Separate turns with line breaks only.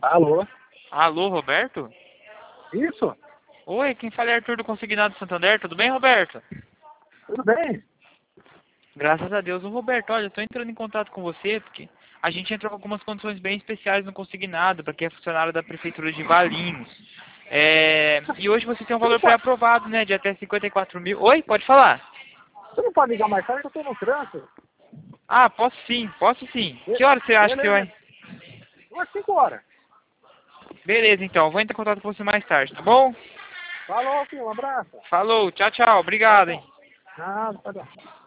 Alô?
Alô, Roberto?
Isso?
Oi, quem fala é Arthur do Consignado Santander, tudo bem, Roberto?
Tudo bem?
Graças a Deus. Ô, Roberto, olha, eu tô entrando em contato com você porque a gente entrou com algumas condições bem especiais no Consignado, para quem é funcionário da Prefeitura de Valinhos. E hoje você tem um
Você não
valor
pode,
pré-aprovado, né, de até 54 mil. Oi, pode falar?
você não pode ligar mais tarde que eu tô no trânsito.
Ah, posso sim, posso sim. Que hora você acha que você
Beleza.
vai?
Umas 5 horas.
Beleza, então, vou entrar em contato com você mais tarde, tá bom?
Falou, filho. Um abraço.
Falou, tchau, tchau,
Tchau,
obrigado, hein.
tchau. Nada, tchau, tchau.